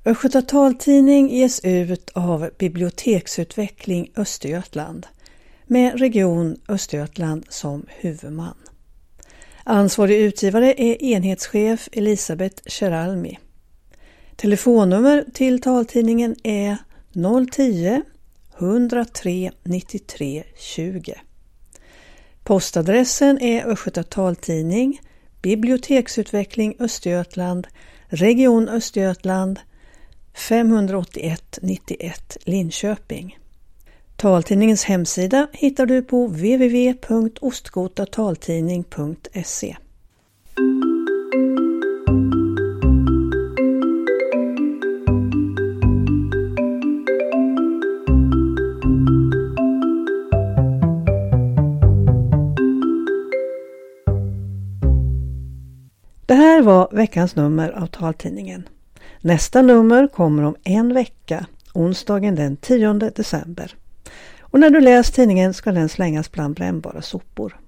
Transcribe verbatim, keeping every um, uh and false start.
Östgöta taltidning ges ut av Biblioteksutveckling Östergötland med Region Östergötland som huvudman. Ansvarig utgivare är enhetschef Elisabeth Käralmi. Telefonnummer till taltidningen är noll tio hundratre nittiotre tjugo. Postadressen är Östgöta taltidning, Biblioteksutveckling Östergötland, Region Östergötland, femhundraåttioett nittioett Linköping. Taltidningens hemsida hittar du på w w w punkt ostgotataltidning punkt se. Det här var veckans nummer av taltidningen. Nästa nummer kommer om en vecka, onsdagen den tionde december. Och när du läser tidningen ska den slängas bland brännbara sopor.